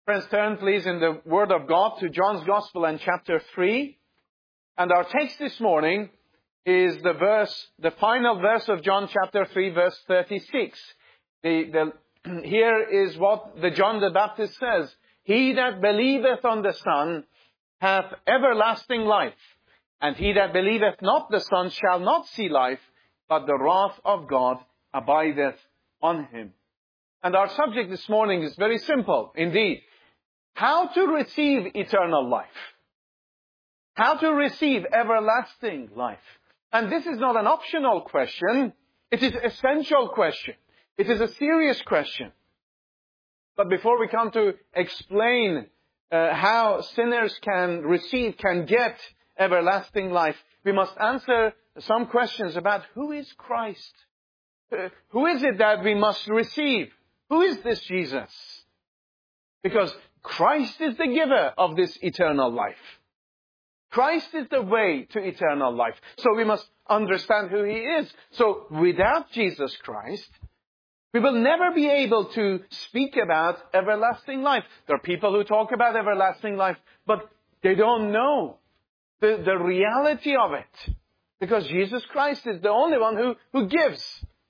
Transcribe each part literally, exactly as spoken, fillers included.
Friends, turn please in the Word of God to John's Gospel and chapter three. And our text this morning is the verse, the final verse of John chapter three, verse thirty-six. The, the, here is what the John the Baptist says. He that believeth on the Son hath everlasting life. And he that believeth not the Son shall not see life, but the wrath of God abideth on him. And our subject this morning is very simple indeed. How to receive eternal life. How to receive everlasting life. And this is not an optional question. It is an essential question. It is a serious question. But before we come to explain uh, how sinners can receive, can get everlasting life, we must answer some questions about who is Christ? Uh, who is it that we must receive? Who is this Jesus? Because Christ is the giver of this eternal life. Christ is the way to eternal life. So we must understand who He is. So without Jesus Christ, we will never be able to speak about everlasting life. There are people who talk about everlasting life, but they don't know the, the reality of it. Because Jesus Christ is the only one who, who gives.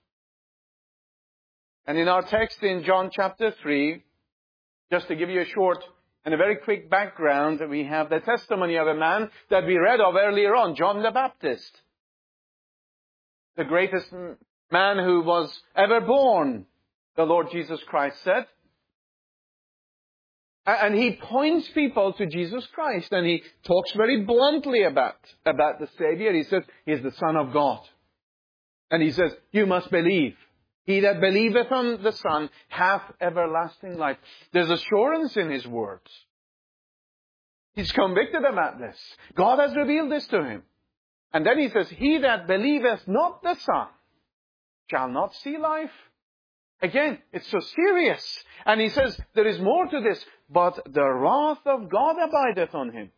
And in our text in John chapter three, just to give you a short and a very quick background, we have the testimony of a man that we read of earlier on, John the Baptist. The greatest man who was ever born, the Lord Jesus Christ said. And he points people to Jesus Christ, and he talks very bluntly about, about the Savior. He says, He is the Son of God. And he says, you must believe. He that believeth on the Son hath everlasting life. There's assurance in His words. He's convicted about this. God has revealed this to him. And then He says, he that believeth not the Son shall not see life. Again, it's so serious. And He says, there is more to this, but the wrath of God abideth on him.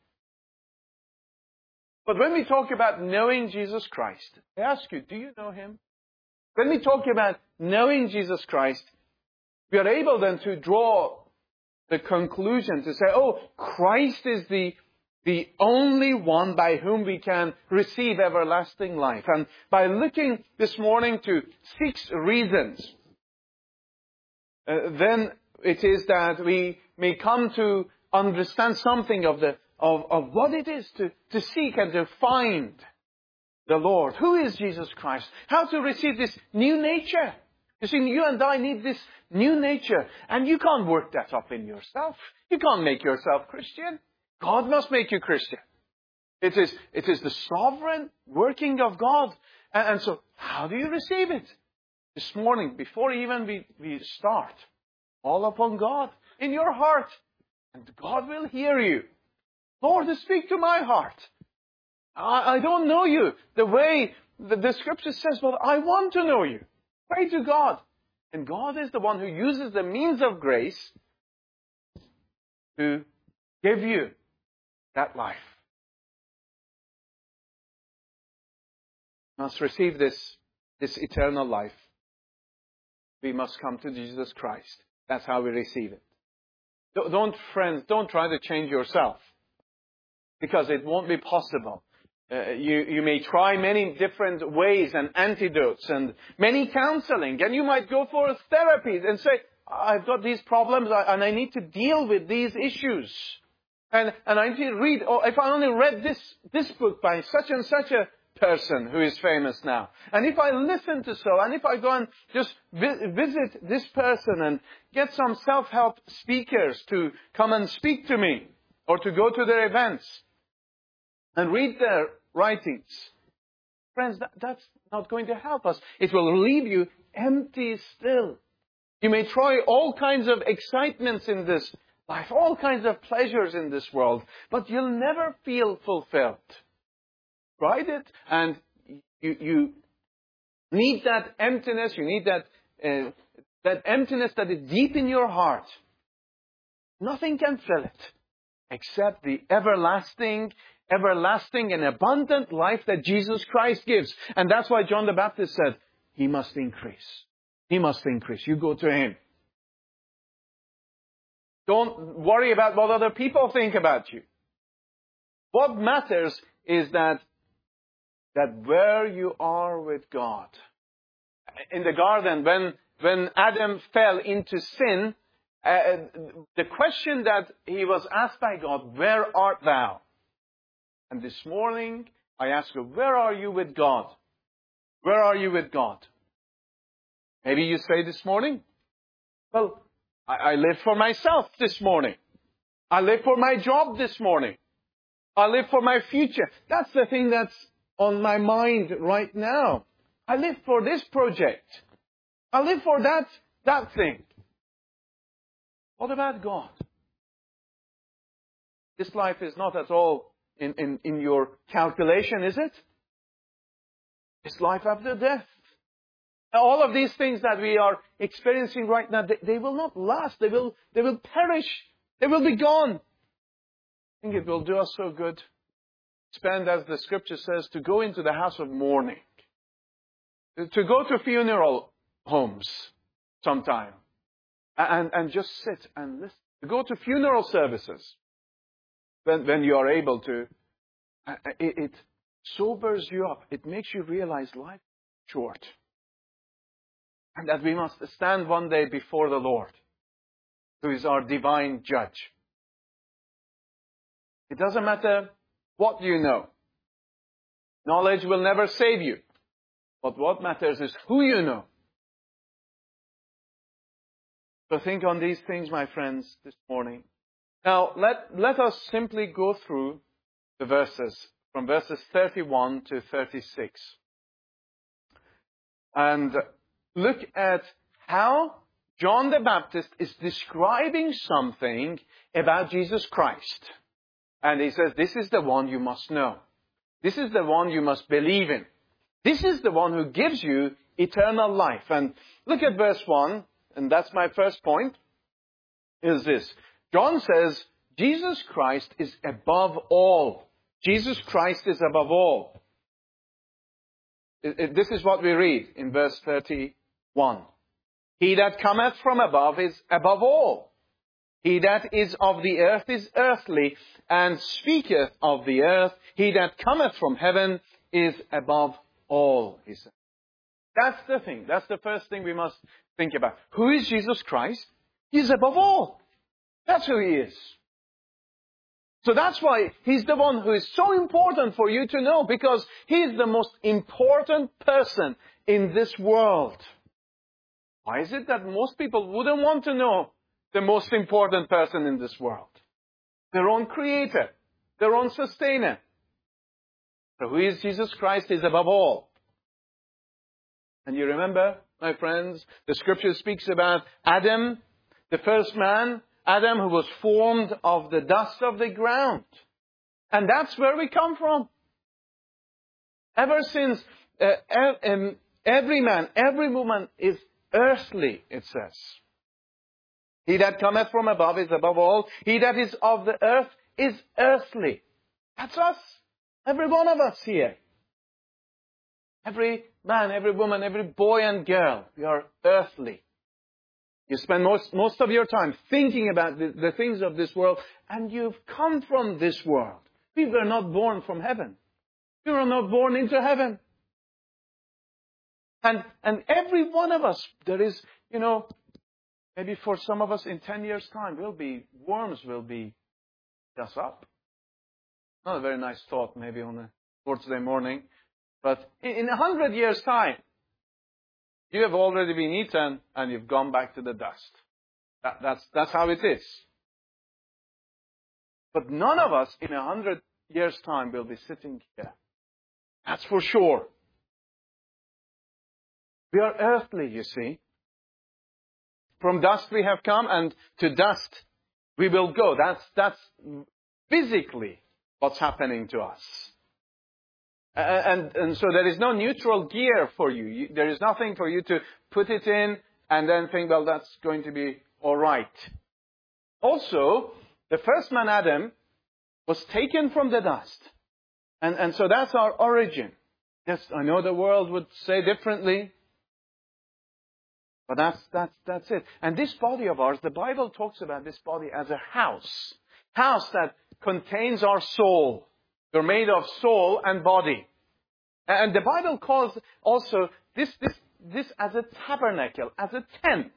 But when we talk about knowing Jesus Christ, I ask you, do you know Him? When we talk about knowing Jesus Christ, we are able then to draw the conclusion to say, oh, Christ is the, the only one by whom we can receive everlasting life. And by looking this morning to six reasons, uh, then it is that we may come to understand something of the of, of what it is to, to seek and to find the Lord. Who is Jesus Christ? How to receive this new nature. You see, you and I need this new nature. And you can't work that up in yourself. You can't make yourself Christian. God must make you Christian. It is, it is the sovereign working of God. And, and so, how do you receive it? This morning, before even we, we start, all upon God in your heart. And God will hear you. Lord, speak to my heart. I, I don't know you the way the, the Scripture says, but I want to know you. Pray to God. And God is the one who uses the means of grace to give you that life. We must receive this, this eternal life. We must come to Jesus Christ. That's how we receive it. Don't, friends, don't try to change yourself. Because it won't be possible. Uh, you, you may try many different ways and antidotes and many counseling. And you might go for therapies and say, I've got these problems and I need to deal with these issues. And, and I need to read, or if I only read this, this book by such and such a person who is famous now. And if I listen to so, and if I go and just vi- visit this person and get some self-help speakers to come and speak to me or to go to their events and read their writings. Friends, that, that's not going to help us. It will leave you empty still. You may try all kinds of excitements in this life, all kinds of pleasures in this world, but you'll never feel fulfilled. Tried it, and you, you need that emptiness, you need that, uh, that emptiness that is deep in your heart. Nothing can fill it except the everlasting everlasting and abundant life that Jesus Christ gives. And that's why John the Baptist said, He must increase. He must increase. You go to Him. Don't worry about what other people think about you. What matters is that, that where you are with God. In the garden, when, when Adam fell into sin, uh, the question that he was asked by God, where art thou? And this morning, I ask you, where are you with God? Where are you with God? Maybe you say this morning, well, I, I live for myself this morning. I live for my job this morning. I live for my future. That's the thing that's on my mind right now. I live for this project. I live for that, that thing. What about God? This life is not at all in, in, in your calculation, is it? It's life after death. All of these things that we are experiencing right now, they, they will not last. They will, they will perish. They will be gone. I think it will do us so good. Spend, as the scripture says, to go into the house of mourning. To go to funeral homes sometime. And, and just sit and listen. To go to funeral services. When, when you are able to. It, it sobers you up. It makes you realize life is short. And that we must stand one day before the Lord, who is our divine judge. It doesn't matter what you know. Knowledge will never save you. But what matters is who you know. So think on these things, my friends, this morning. Now, let, let us simply go through the verses, from verses thirty-one to thirty-six. And look at how John the Baptist is describing something about Jesus Christ. And he says, this is the one you must know. This is the one you must believe in. This is the one who gives you eternal life. And look at verse one, and that's my first point, is this. John says, Jesus Christ is above all. Jesus Christ is above all. It, it, this is what we read in verse thirty-one. He that cometh from above is above all. He that is of the earth is earthly, and speaketh of the earth. He that cometh from heaven is above all, he said. That's the thing. That's the first thing we must think about. Who is Jesus Christ? He is above all. That's who he is. So that's why he's the one who is so important for you to know, because he is the most important person in this world. Why is it that most people wouldn't want to know the most important person in this world? Their own creator, their own sustainer. So who is Jesus Christ is above all. And you remember, my friends, the scripture speaks about Adam, the first man, Adam who was formed of the dust of the ground. And that's where we come from. Ever since uh, um, every man, every woman is earthly, it says. He that cometh from above is above all. He that is of the earth is earthly. That's us. Every one of us here. Every man, every woman, every boy and girl. We are earthly. You spend most, most of your time thinking about the, the things of this world, and you've come from this world. We were not born from heaven. We were not born into heaven. And, and every one of us, there is, you know, maybe for some of us in ten years' time, will be, worms will be us up. Not a very nice thought maybe on a Thursday morning. But in a hundred years' time, you have already been eaten and you've gone back to the dust. That, that's, that's how it is. But none of us in a hundred years' time will be sitting here. That's for sure. We are earthly, you see. From dust we have come, and to dust we will go. That's, that's physically what's happening to us. And, and so there is no neutral gear for you. There is nothing for you to put it in and then think, well, that's going to be all right. Also, the first man, Adam, was taken from the dust. And, and so that's our origin. Yes, I know the world would say differently. But that's, that's, that's it. And this body of ours, the Bible talks about this body as a house. House that contains our soul. We're made of soul and body. And the Bible calls also this, this, this as a tabernacle, as a tent.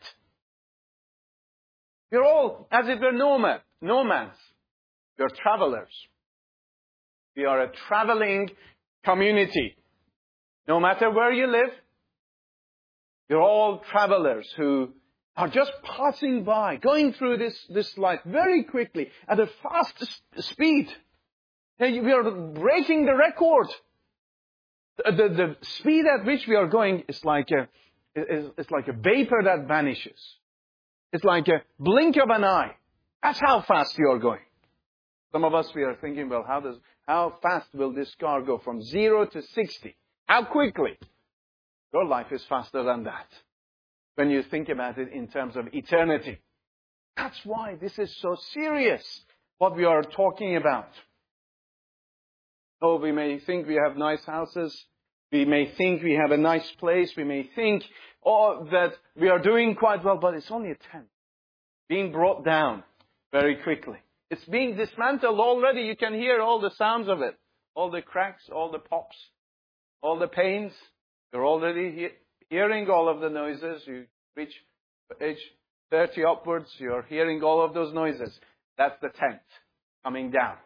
We're all, as if we're nomad, nomads. We're travelers. We are a traveling community. No matter where you live, you're all travelers who are just passing by, going through this, this life very quickly at a fast speed. We are breaking the record. The, the, the speed at which we are going is like a, is, is like a vapor that vanishes. It's like a blink of an eye. That's how fast you are going. Some of us, we are thinking, well, how does, how fast will this car go from zero to sixty? How quickly? Your life is faster than that. When you think about it in terms of eternity. That's why this is so serious, what we are talking about. Oh, we may think we have nice houses. We may think we have a nice place. We may think, oh, that we are doing quite well, but it's only a tent. Being brought down very quickly. It's being dismantled already. You can hear all the sounds of it. All the cracks, all the pops, all the pains. You're already he- hearing all of the noises. You reach age thirty upwards, you're hearing all of those noises. That's the tent coming down.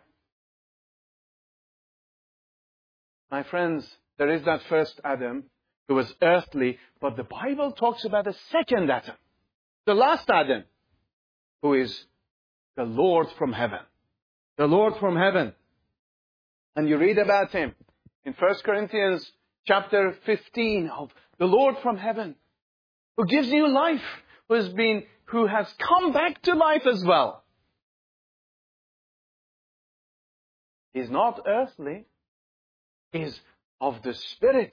My friends, there is that first Adam who was earthly, but the Bible talks about a second Adam. The last Adam, who is the Lord from heaven. The Lord from heaven. And you read about him in First Corinthians chapter fifteen of the Lord from heaven, who gives new life, who has been, who has come back to life as well. He's not earthly. He's of the Spirit.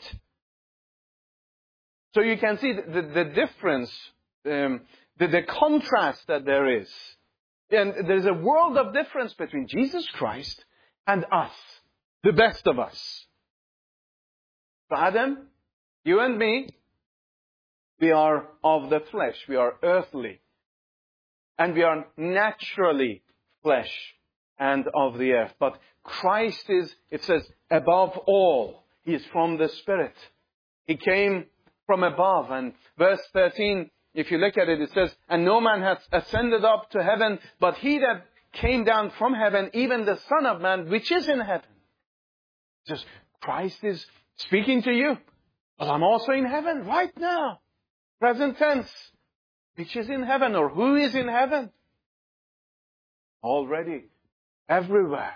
So you can see the, the, the difference, um, the, the contrast that there is. And there's a world of difference between Jesus Christ and us, the best of us. So Adam, you and me, we are of the flesh. We are earthly. And we are naturally flesh and of the earth. But Christ is, it says, above all. He is from the Spirit. He came from above. And verse thirteen, if you look at it, it says, and no man hath ascended up to heaven, but he that came down from heaven, even the Son of Man, which is in heaven. Just Christ is speaking to you. But I'm also in heaven right now. Present tense. Which is in heaven, or who is in heaven? Already. Everywhere.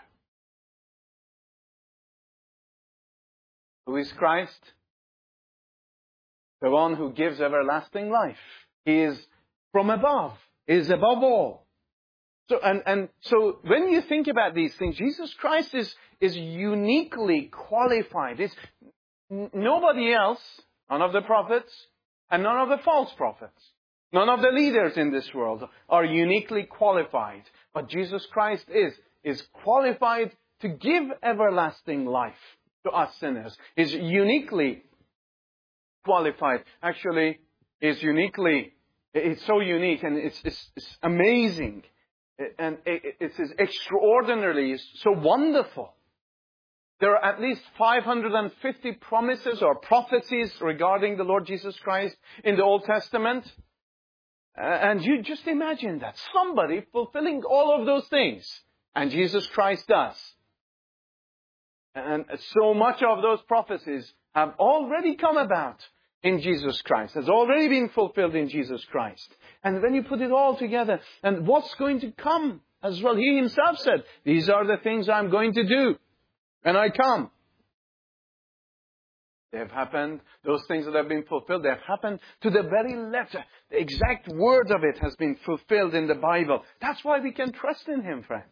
Who is Christ? The one who gives everlasting life. He is from above. He is above all. So, and, and so when you think about these things, Jesus Christ is, is uniquely qualified. It's nobody else, none of the prophets, and none of the false prophets, none of the leaders in this world are uniquely qualified. But Jesus Christ is, is qualified to give everlasting life to us sinners. Is uniquely qualified. Actually, is uniquely, it's so unique and it's, it's, it's amazing. And it's extraordinarily, it's so wonderful. There are at least five hundred fifty promises or prophecies regarding the Lord Jesus Christ in the Old Testament. And you just imagine that. Somebody fulfilling all of those things. And Jesus Christ does. And so much of those prophecies have already come about in Jesus Christ. Has already been fulfilled in Jesus Christ. And when you put it all together, and what's going to come as well? He himself said, these are the things I'm going to do. And I come. They have happened. Those things that have been fulfilled, they have happened to the very letter. The exact word of it has been fulfilled in the Bible. That's why we can trust in Him, friends.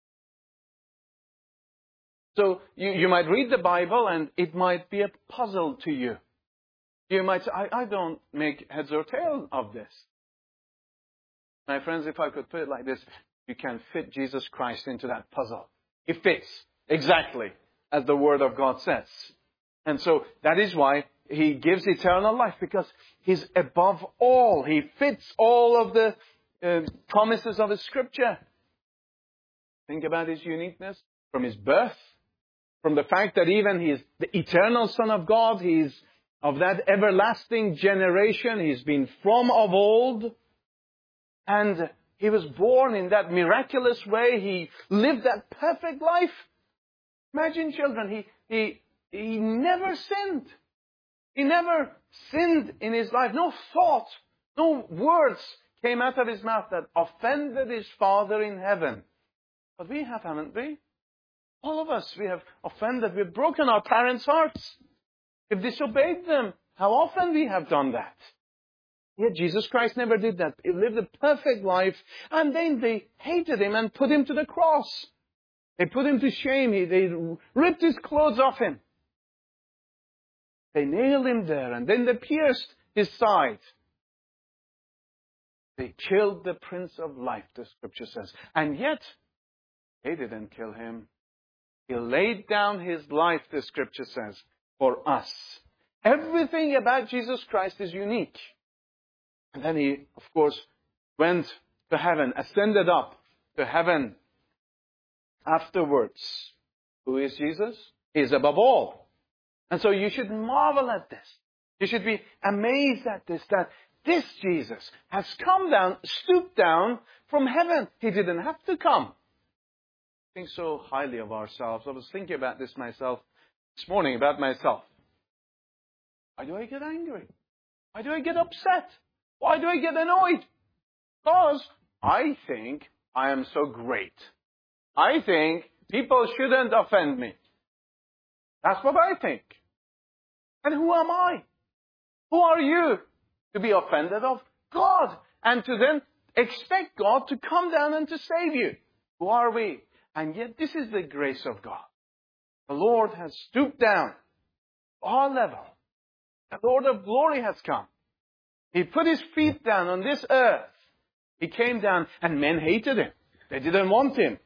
So you, you might read the Bible and it might be a puzzle to you. You might say, I, I don't make heads or tails of this. My friends, if I could put it like this, you can fit Jesus Christ into that puzzle. It fits exactly as the Word of God says. And so that is why He gives eternal life because He's above all. He fits all of the uh, promises of the Scripture. Think about His uniqueness from His birth, from the fact that even He is the eternal Son of God. He's of that everlasting generation. He's been from of old. And He was born in that miraculous way. He lived that perfect life. Imagine, children, He, he, he never sinned. He never sinned in His life. No thought, no words came out of His mouth that offended His Father in heaven. But we have, haven't we? All of us, we have offended. We've broken our parents' hearts. We've disobeyed them. How often we have done that? Yet Jesus Christ never did that. He lived a perfect life, and then they hated Him and put Him to the cross. They put Him to shame. He, they ripped His clothes off Him. They nailed Him there, and then they pierced His side. They killed the Prince of Life, the Scripture says. And yet, they didn't kill Him. He laid down His life, the Scripture says, for us. Everything about Jesus Christ is unique. And then He, of course, went to heaven, ascended up to heaven afterwards. Who is Jesus? He is above all. And so you should marvel at this. You should be amazed at this, that this Jesus has come down, stooped down from heaven. He didn't have to come. Think so highly of ourselves. I was thinking about this myself this morning, about myself. Why do I get angry? Why do I get upset? Why do I get annoyed? Because I think I am so great. I think people shouldn't offend me. That's what I think. And who am I? Who are you to be offended of? God. And to then expect God to come down and to save you. Who are we? And yet this is the grace of God. The Lord has stooped down to our level. The Lord of glory has come. He put His feet down on this earth. He came down and men hated Him. They didn't want Him.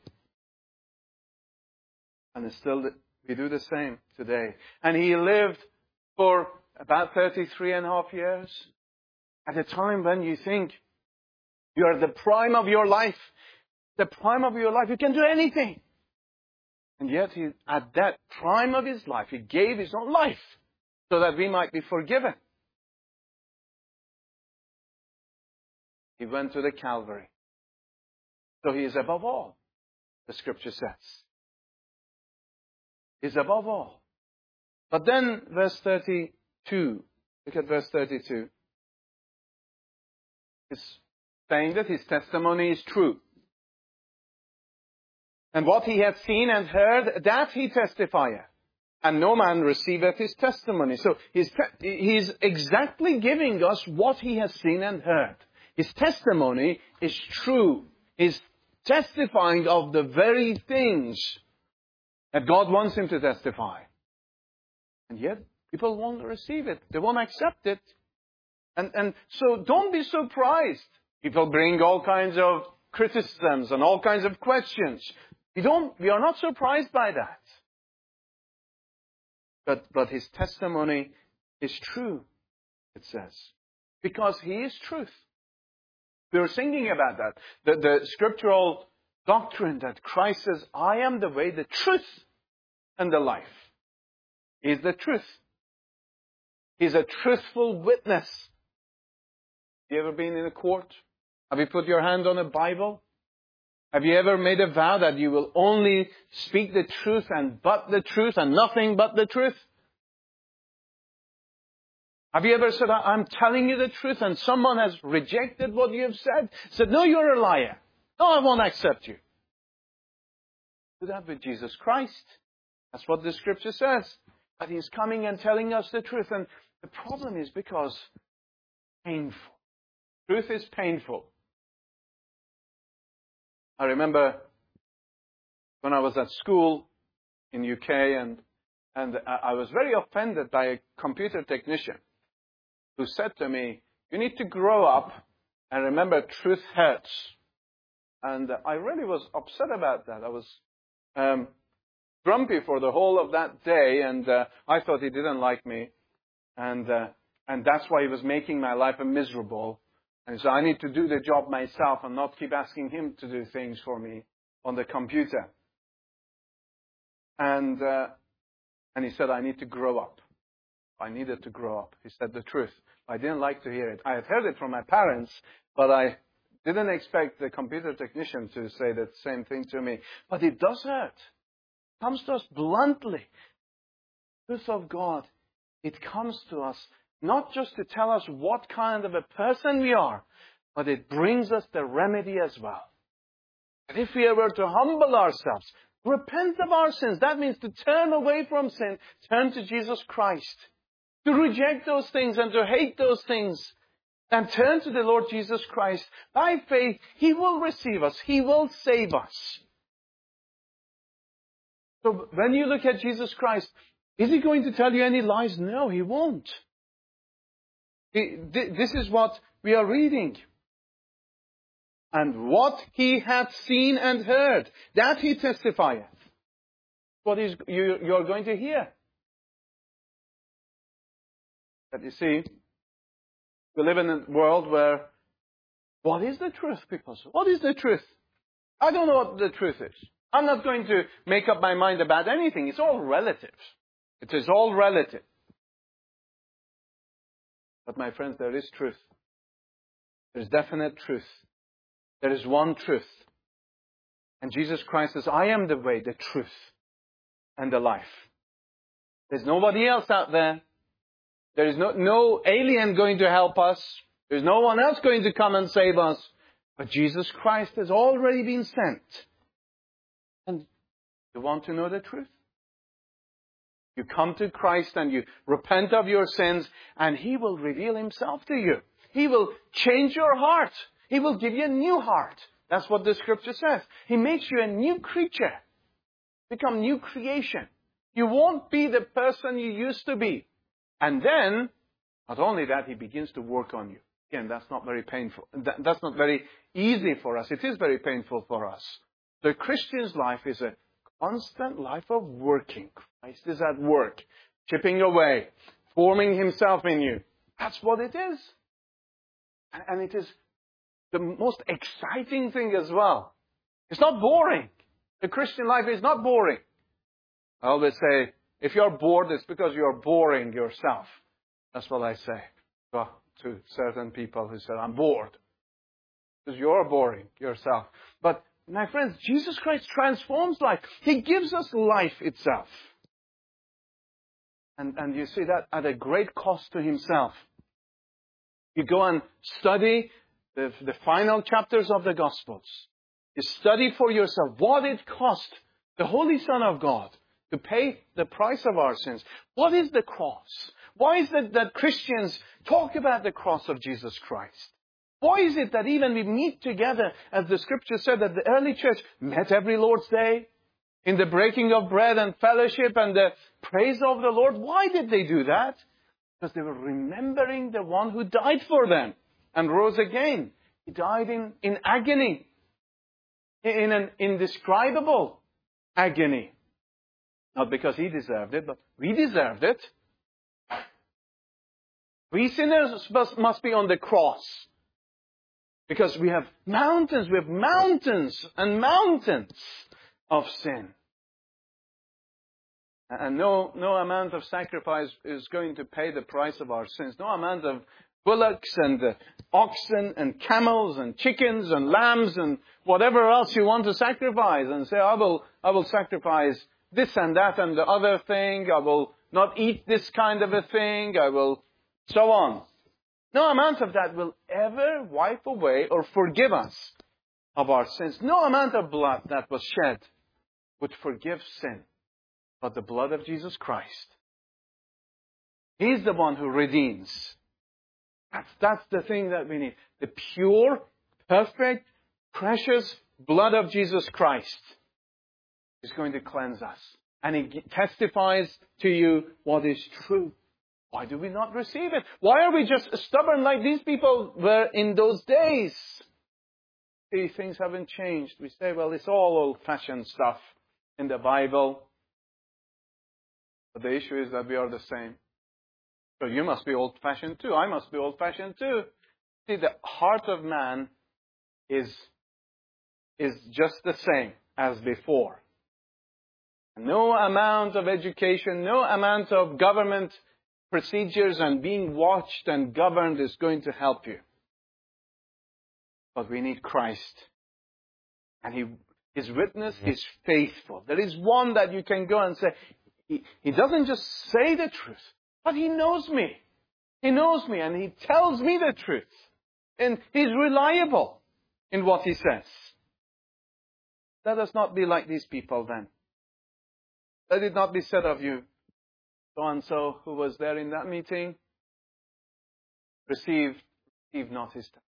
And still we do the same today. And He lived for about thirty-three and a half years. At a time when you think you are at the prime of your life. The prime of your life. You can do anything. And yet he, at that prime of His life, He gave His own life so that we might be forgiven. He went to the Calvary. So He is above all, the Scripture says. He is above all. But then verse thirty-two, look at verse thirty-two. It's saying that His testimony is true. And what He hath seen and heard, that He testifieth. And no man receiveth His testimony. So he's, he's exactly giving us what He has seen and heard. His testimony is true. He's testifying of the very things that God wants Him to testify. And yet, people won't receive it. They won't accept it. And, and so don't be surprised. People bring all kinds of criticisms and all kinds of questions. We don't, we are not surprised by that. But, but His testimony is true, it says. Because He is truth. We were singing about that. The, the scriptural doctrine that Christ says, I am the way, the truth, and the life. He is the truth. He's a truthful witness. Have you ever been in a court? Have you put your hand on a Bible? Have you ever made a vow that you will only speak the truth and but the truth and nothing but the truth? Have you ever said, I'm telling you the truth, and someone has rejected what you have said? Said, no, you're a liar. No, I won't accept you. Do that with Jesus Christ. That's what the Scripture says. But He's coming and telling us the truth. And the problem is because painful. Truth is painful. I remember when I was at school in U K, and, and I was very offended by a computer technician who said to me, you need to grow up and remember truth hurts. And I really was upset about that. I was um, grumpy for the whole of that day, and uh, I thought he didn't like me. And, uh, and that's why he was making my life a miserable. And so I need to do the job myself and not keep asking him to do things for me on the computer. And, uh, and he said, I need to grow up. I needed to grow up. He said the truth. I didn't like to hear it. I had heard it from my parents, but I didn't expect the computer technician to say the same thing to me. But it does hurt. It comes to us bluntly. The truth of God, it comes to us not just to tell us what kind of a person we are, but it brings us the remedy as well. And if we were to humble ourselves, repent of our sins, that means to turn away from sin, turn to Jesus Christ, to reject those things and to hate those things, and turn to the Lord Jesus Christ. By faith, He will receive us. He will save us. So when you look at Jesus Christ, is He going to tell you any lies? No, He won't. He, th- this is what we are reading. And what He hath seen and heard, that He testifieth. What is you, you are going to hear. But you see, we live in a world where, what is the truth, people say? What is the truth? I don't know what the truth is. I'm not going to make up my mind about anything. It's all relative. It is all relative. But my friends, there is truth. There is definite truth. There is one truth. And Jesus Christ says, I am the way, the truth, and the life. There's nobody else out there. There is no, no alien going to help us. There's no one else going to come and save us. But Jesus Christ has already been sent. And you want to know the truth? You come to Christ and you repent of your sins, and He will reveal Himself to you. He will change your heart. He will give you a new heart. That's what the Scripture says. He makes you a new creature. Become new creation. You won't be the person you used to be. And then, not only that, He begins to work on you. Again, that's not very painful. That's not very easy for us. It is very painful for us. The Christian's life is a constant life of working. Christ is at work, chipping away, forming Himself in you. That's what it is. And it is the most exciting thing as well. It's not boring. The Christian life is not boring. I always say, if you're bored, it's because you're boring yourself. That's what I say to certain people who say, I'm bored. Because you're boring yourself. But my friends, Jesus Christ transforms life. He gives us life itself. And, and you see that at a great cost to Himself. You go and study the, the final chapters of the Gospels. You study for yourself what it cost the Holy Son of God to pay the price of our sins. What is the cross? Why is it that Christians talk about the cross of Jesus Christ? Why is it that even we meet together, as the Scripture said, that the early church met every Lord's Day in the breaking of bread and fellowship and the praise of the Lord? Why did they do that? Because they were remembering the one who died for them and rose again. He died in, in agony, in an indescribable agony. Not because He deserved it, but we deserved it. We sinners must, must be on the cross. Because we have mountains, we have mountains and mountains of sin. And no, no amount of sacrifice is going to pay the price of our sins. No amount of bullocks and uh, oxen and camels and chickens and lambs and whatever else you want to sacrifice. And say, I will, I will sacrifice this and that and the other thing. I will not eat this kind of a thing. I will so on. No amount of that will ever wipe away or forgive us of our sins. No amount of blood that was shed would forgive sin. But the blood of Jesus Christ. He's the one who redeems. That's, that's the thing that we need. The pure, perfect, precious blood of Jesus Christ is going to cleanse us. And He testifies to you what is true. Why do we not receive it? Why are we just stubborn like these people were in those days? See, things haven't changed. We say, well, it's all old-fashioned stuff in the Bible. But the issue is that we are the same. So you must be old-fashioned too. I must be old-fashioned too. See, the heart of man is, is just the same as before. No amount of education, no amount of government procedures and being watched and governed is going to help you. But we need Christ. And he, His witness is faithful. There is one that you can go and say, he, he doesn't just say the truth, but He knows me. He knows me and He tells me the truth. And He's reliable in what He says. Let us not be like these people then. Let it not be said of you, so-and-so who was there in that meeting, received, received not his time.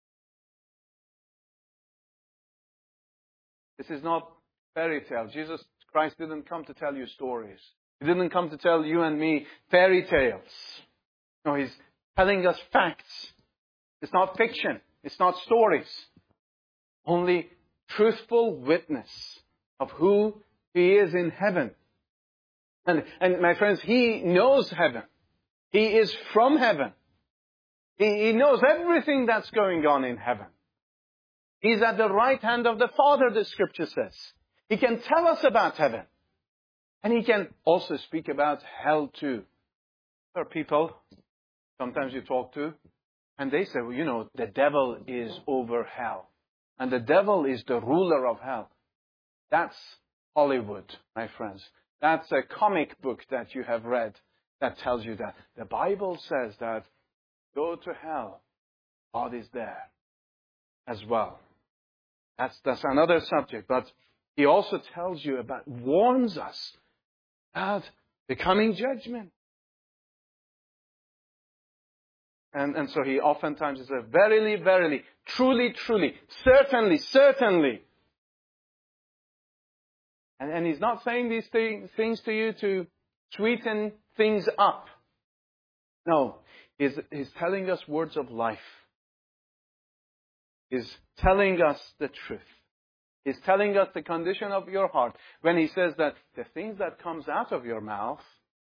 This is not fairy tale. Jesus Christ didn't come to tell you stories. He didn't come to tell you and me fairy tales. No, He's telling us facts. It's not fiction. It's not stories. Only truthful witness of who He is in heaven. And, and my friends, He knows heaven. He is from heaven. He, he knows everything that's going on in heaven. He's at the right hand of the Father, the Scripture says. He can tell us about heaven. And He can also speak about hell too. There are people, sometimes you talk to, and they say, well, you know, the devil is over hell. And the devil is the ruler of hell. That's Hollywood, my friends. That's a comic book that you have read that tells you that. The Bible says that go to hell. God is there as well. That's, that's another subject. But He also tells you about, warns us about the coming judgment. And, and so He oftentimes says, verily, verily, truly, truly, certainly, certainly. And, and He's not saying these thing, things to you to sweeten things up. No, He's, he's telling us words of life. He's telling us the truth. He's telling us the condition of your heart. When He says that the things that comes out of your mouth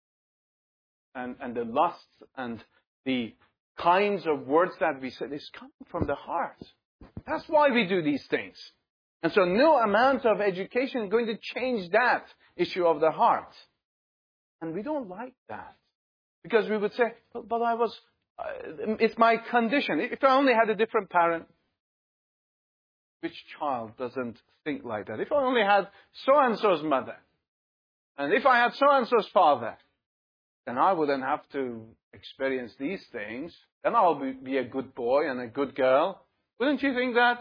and, and the lusts and the kinds of words that we say is coming from the heart. That's why we do these things. And so no amount of education is going to change that issue of the heart. And we don't like that. Because we would say, but, but I was, uh, it's my condition. If I only had a different parent, which child doesn't think like that? If I only had so-and-so's mother, and if I had so-and-so's father, then I wouldn't have to experience these things. Then I'll be, be a good boy and a good girl. Wouldn't you think that?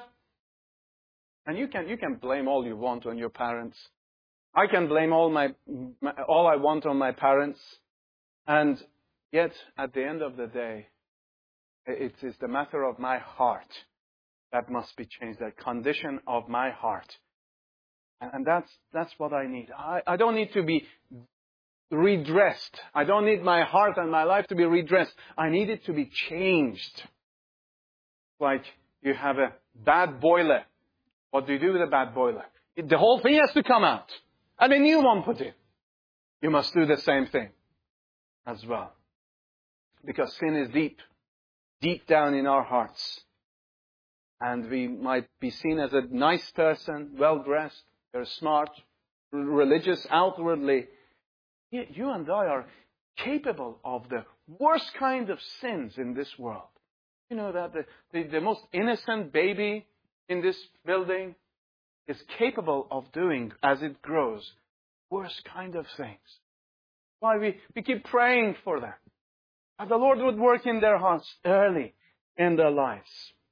And you can, you can blame all you want on your parents. I can blame all my, my, all I want on my parents. And yet, at the end of the day, it is the matter of my heart that must be changed, the condition of my heart. And, and that's, that's what I need. I, I don't need to be redressed. I don't need my heart and my life to be redressed. I need it to be changed. Like you have a bad boiler. What do you do with a bad boiler? It, the whole thing has to come out. And a new one put in. You must do the same thing as well. Because sin is deep. Deep down in our hearts. And we might be seen as a nice person, well-dressed, very smart, religious outwardly. You and I are capable of the worst kind of sins in this world. You know that the, the, the most innocent baby in this building is capable of doing, as it grows, worst kind of things. Why we, we keep praying for them. That the Lord would work in their hearts early in their lives.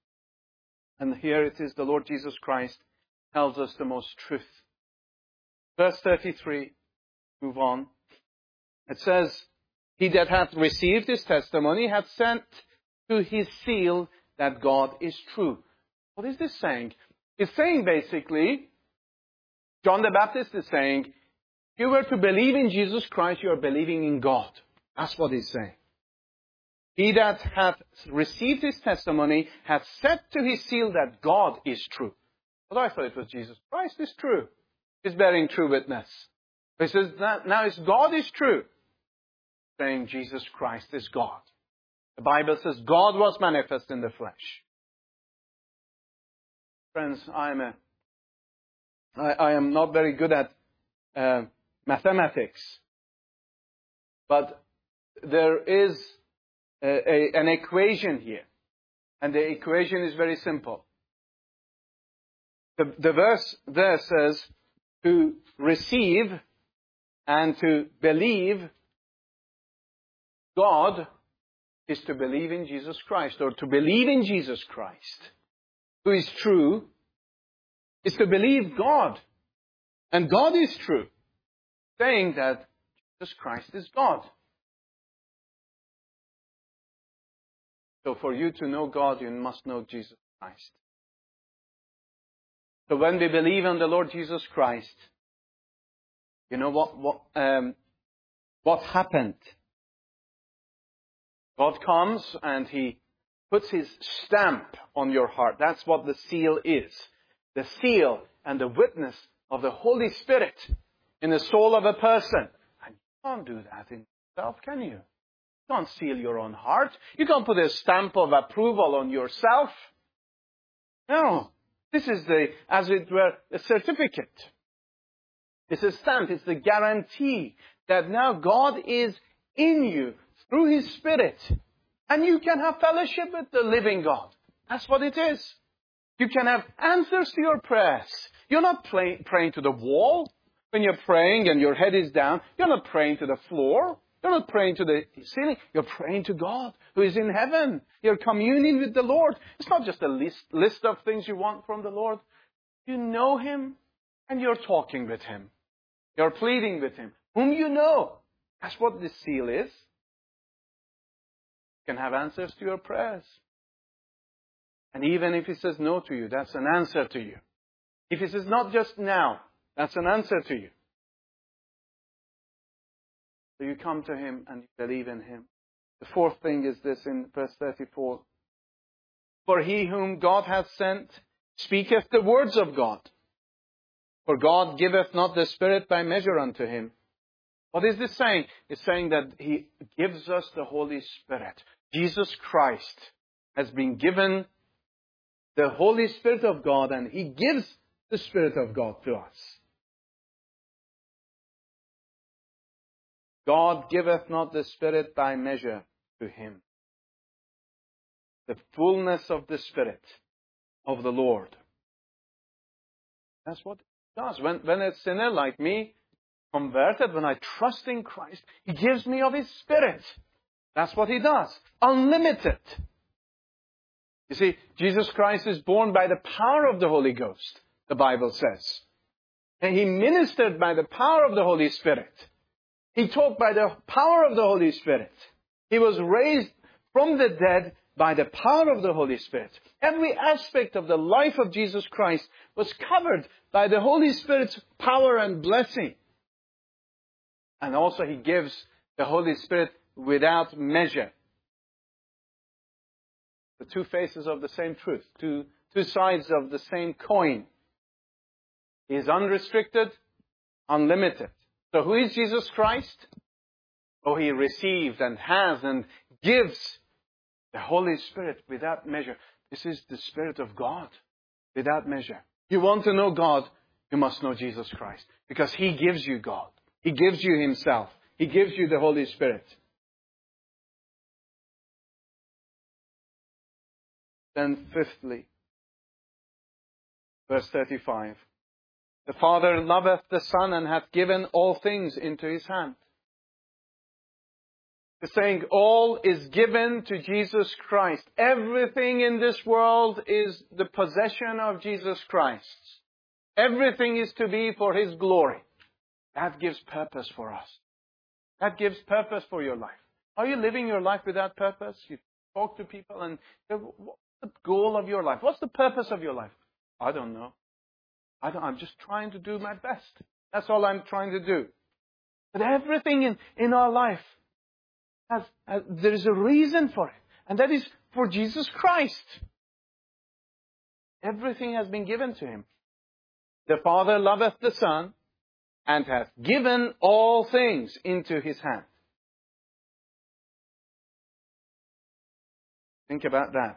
And here it is, the Lord Jesus Christ tells us the most truth. Verse thirty-three, move on. It says, he that hath received his testimony hath sent to his seal that God is true. What is this saying? It's saying basically, John the Baptist is saying, if you were to believe in Jesus Christ, you are believing in God. That's what he's saying. He that hath received his testimony hath set to his seal that God is true. But I thought it was Jesus Christ is true. He's bearing true witness. He says, now is God is true. Saying Jesus Christ is God. The Bible says God was manifest in the flesh. Friends, I am a, I, I am not very good at uh, mathematics, but there is a, a, an equation here, and the equation is very simple. The, the verse there says to receive and to believe God is to believe in Jesus Christ, or to believe in Jesus Christ, who is true, is to believe God. And God is true, saying that Jesus Christ is God. So for you to know God, you must know Jesus Christ. So when we believe in the Lord Jesus Christ, you know what, what, um, what happened? God comes and He puts His stamp on your heart. That's what the seal is. The seal and the witness of the Holy Spirit in the soul of a person. And you can't do that in yourself, can you? You can't seal your own heart. You can't put a stamp of approval on yourself. No. This is the, as it were, a certificate. It's a stamp. It's the guarantee that now God is in you through His Spirit. And you can have fellowship with the living God. That's what it is. You can have answers to your prayers. You're not play, praying to the wall. When you're praying and your head is down, you're not praying to the floor. You're not praying to the ceiling. You're praying to God who is in heaven. You're communing with the Lord. It's not just a list, list of things you want from the Lord. You know Him and you're talking with Him. You're pleading with Him. Whom you know. That's what this seal is. You can have answers to your prayers. And even if He says no to you, that's an answer to you. If He says not just now, that's an answer to you. So you come to Him and you believe in Him. The fourth thing is this in verse thirty-four. For He whom God hath sent speaketh the words of God. For God giveth not the Spirit by measure unto Him. What is this saying? It's saying that He gives us the Holy Spirit. Jesus Christ has been given the Holy Spirit of God, and He gives the Spirit of God to us. God giveth not the Spirit by measure to Him. The fullness of the Spirit of the Lord. That's what it does. When, when a sinner like me converted, when I trust in Christ, He gives me of His Spirit. That's what He does. Unlimited. You see, Jesus Christ is born by the power of the Holy Ghost, the Bible says. And He ministered by the power of the Holy Spirit. He taught by the power of the Holy Spirit. He was raised from the dead by the power of the Holy Spirit. Every aspect of the life of Jesus Christ was covered by the Holy Spirit's power and blessing. And also He gives the Holy Spirit without measure. The two faces of the same truth, two, two sides of the same coin. He is unrestricted, unlimited. So who is Jesus Christ? Oh, He received and has and gives the Holy Spirit without measure. This is the Spirit of God without measure. You want to know God, you must know Jesus Christ. Because He gives you God. He gives you Himself. He gives you the Holy Spirit. Then fifthly, verse thirty-five. The Father loveth the Son and hath given all things into His hand. The saying, all is given to Jesus Christ. Everything in this world is the possession of Jesus Christ. Everything is to be for His glory. That gives purpose for us. That gives purpose for your life. Are you living your life without purpose? You talk to people and what's the goal of your life? What's the purpose of your life? I don't know. I don't, I'm just trying to do my best. That's all I'm trying to do. But everything in, in our life, has, has, there is a reason for it. And that is for Jesus Christ. Everything has been given to Him. The Father loveth the Son and hath given all things into His hand. Think about that.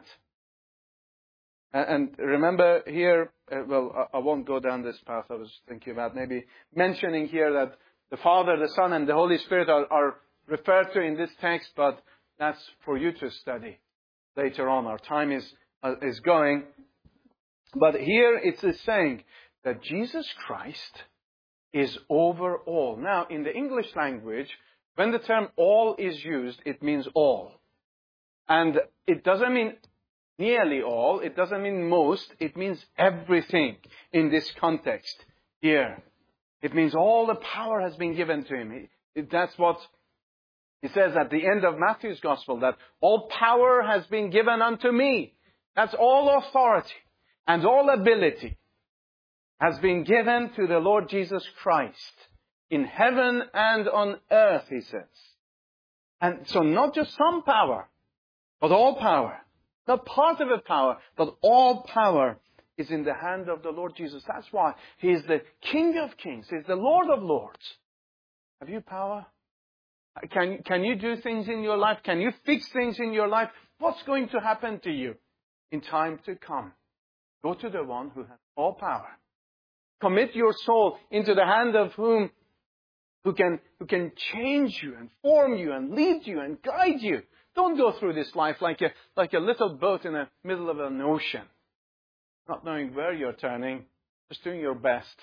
And remember here, uh, well, I won't go down this path. I was thinking about maybe mentioning here that the Father, the Son, and the Holy Spirit are, are referred to in this text, but that's for you to study later on. Our time is uh, is going. But here it's saying that Jesus Christ is over all. Now, in the English language, when the term all is used, it means all. And it doesn't mean nearly all. It doesn't mean most. It means everything in this context here. It means all the power has been given to him. It, it, that's what he says at the end of Matthew's Gospel, that all power has been given unto me. That's all authority and all ability has been given to the Lord Jesus Christ in heaven and on earth, he says. And so not just some power, but all power. Not part of the power, but all power is in the hand of the Lord Jesus. That's why he is the King of Kings. He's the Lord of Lords. Have you power? Can, can you do things in your life? Can you fix things in your life? What's going to happen to you in time to come? Go to the one who has all power. Commit your soul into the hand of whom who can, who can change you and form you and lead you and guide you. Don't go through this life like a, like a little boat in the middle of an ocean, not knowing where you're turning, just doing your best.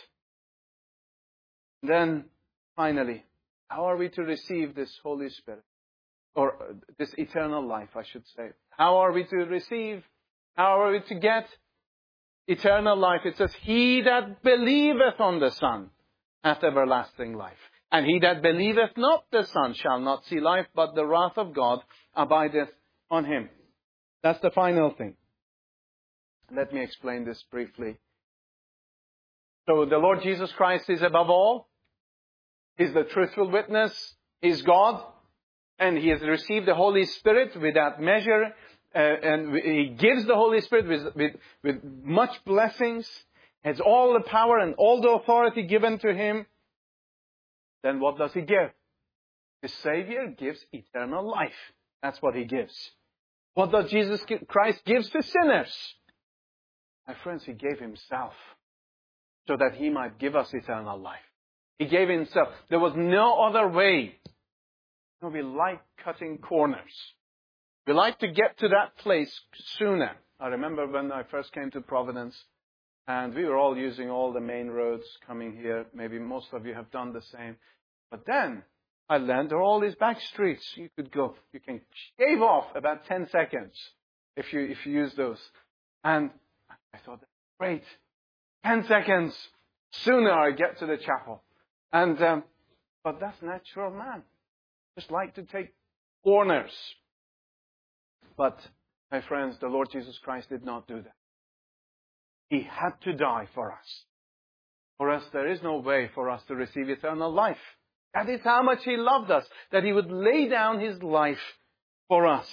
Then, finally, how are we to receive this Holy Spirit? Or uh, this eternal life, I should say. How are we to receive? How are we to get eternal life? It says, he that believeth on the Son hath everlasting life. And he that believeth not the Son shall not see life, but the wrath of God abideth on him. That's the final thing. Let me explain this briefly. So the Lord Jesus Christ is above all. He's the truthful witness. He's God. And he has received the Holy Spirit without measure. Uh, and he gives the Holy Spirit with, with, with much blessings. Has all the power and all the authority given to him. Then what does he give? The Savior gives eternal life. That's what he gives. What does Jesus Christ give to sinners? My friends, he gave himself so that he might give us eternal life. He gave himself. There was no other way. No, we like cutting corners. We like to get to that place sooner. I remember when I first came to Providence, and we were all using all the main roads coming here. Maybe most of you have done the same. But then I learned there are all these back streets. You could go, you can shave off about ten seconds if you if you use those. And I thought, great, ten seconds sooner I get to the chapel. And um, but that's natural man. Just like to take corners. But my friends, the Lord Jesus Christ did not do that. He had to die for us. For us, there is no way for us to receive eternal life. That is how much he loved us, that he would lay down his life for us.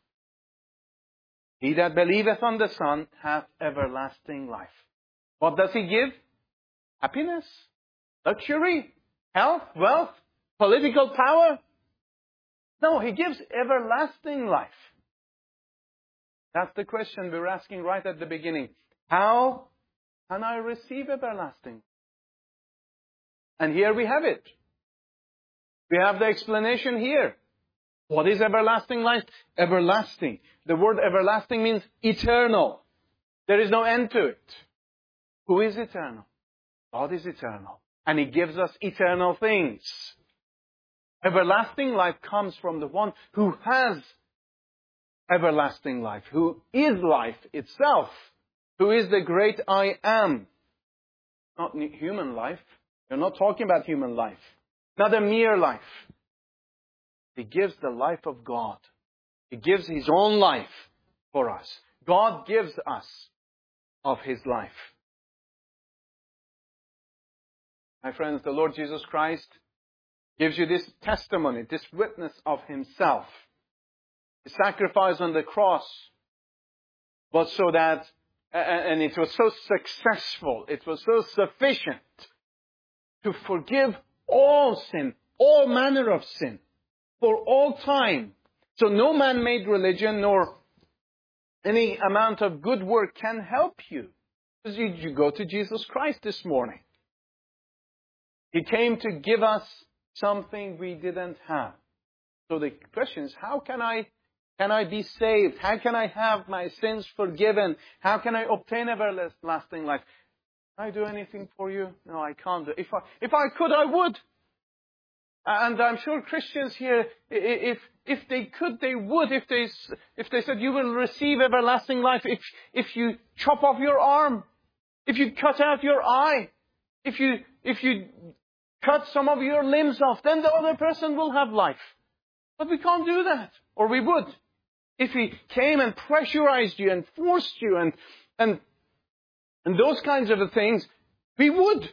He that believeth on the Son hath everlasting life. What does he give? Happiness, luxury, health, wealth, political power? No, he gives everlasting life. That's the question we're asking right at the beginning. How can I receive everlasting? And here we have it. We have the explanation here. What is everlasting life? Everlasting. The word everlasting means eternal. There is no end to it. Who is eternal? God is eternal. And he gives us eternal things. Everlasting life comes from the one who has everlasting life, who is life itself, who is the great I am. Not human life. We're not talking about human life. Not a mere life. He gives the life of God. He gives his own life for us. God gives us of his life. My friends, the Lord Jesus Christ gives you this testimony, this witness of himself. His sacrifice on the cross was so that, and it was so successful, it was so sufficient to forgive all sin, all manner of sin, for all time. So no man-made religion, nor any amount of good work can help you. Because you, you go to Jesus Christ this morning. He came to give us something we didn't have. So the question is, how can I, can I be saved? How can I have my sins forgiven? How can I obtain everlasting life? Can I do anything for you? No, I can't do. If I, if I could, I would. And I'm sure Christians here, if, if they could, they would. If they, if they said, you will receive everlasting life if, if you chop off your arm, if you cut out your eye, if you, if you cut some of your limbs off, then the other person will have life. But we can't do that. Or we would. If he came and pressurized you and forced you and, and, and those kinds of things, we would.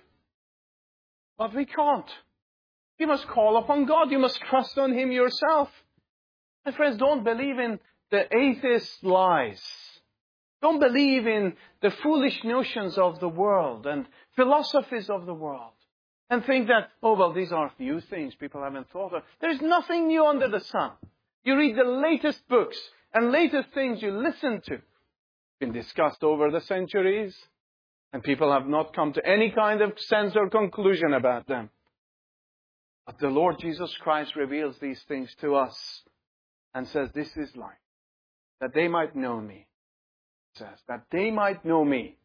But we can't. You must call upon God. You must trust on Him yourself. My friends, don't believe in the atheist lies. Don't believe in the foolish notions of the world and philosophies of the world. And think that, oh, well, these are new things people haven't thought of. There's nothing new under the sun. You read the latest books and latest things you listen to. Been discussed over the centuries. And people have not come to any kind of sense or conclusion about them. But the Lord Jesus Christ reveals these things to us and says, this is life. That they might know me. He says, that they might know me.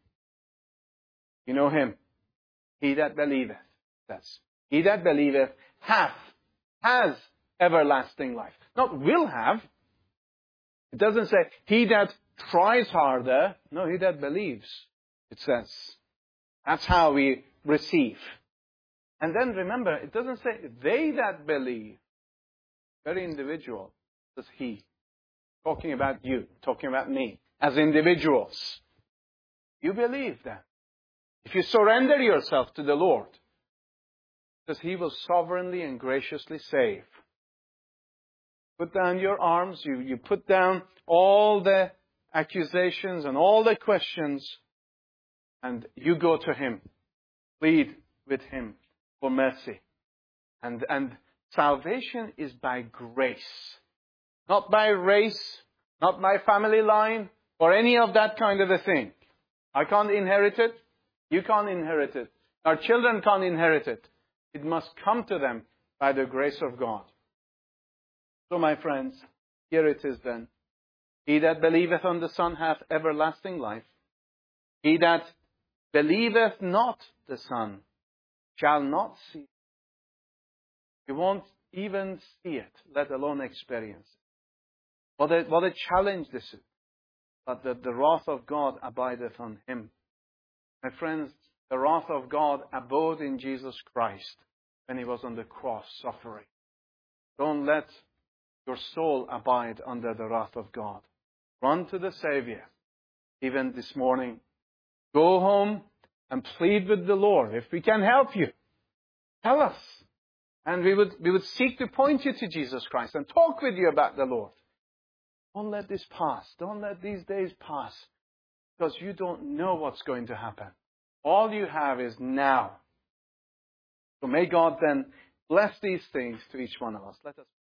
You know Him. He that believeth. That's, he that believeth hath, has everlasting life. Not will have. It doesn't say, he that tries harder. No, he that believes. It says. That's how we receive. And then remember, it doesn't say they that believe. Very individual. It says he. Talking about you. Talking about me. As individuals. You believe that. If you surrender yourself to the Lord. Because He will sovereignly and graciously save. Put down your arms. You, you put down all the accusations and all the questions. And you go to Him. Plead with Him for mercy. And, and salvation is by grace. Not by race. Not by family line. Or any of that kind of a thing. I can't inherit it. You can't inherit it. Our children can't inherit it. It must come to them by the grace of God. So my friends, here it is then. He that believeth on the Son hath everlasting life. He that believeth not the Son shall not see it. He won't even see it, let alone experience it. What a, what a challenge this is. But that the wrath of God abideth on him. My friends, the wrath of God abode in Jesus Christ when He was on the cross suffering. Don't let your soul abide under the wrath of God. Run to the Savior. Even this morning, go home and plead with the Lord. If we can help you, tell us. And we would, we would seek to point you to Jesus Christ and talk with you about the Lord. Don't let this pass. Don't let these days pass. Because you don't know what's going to happen. All you have is now. So may God then bless these things to each one of us. Let us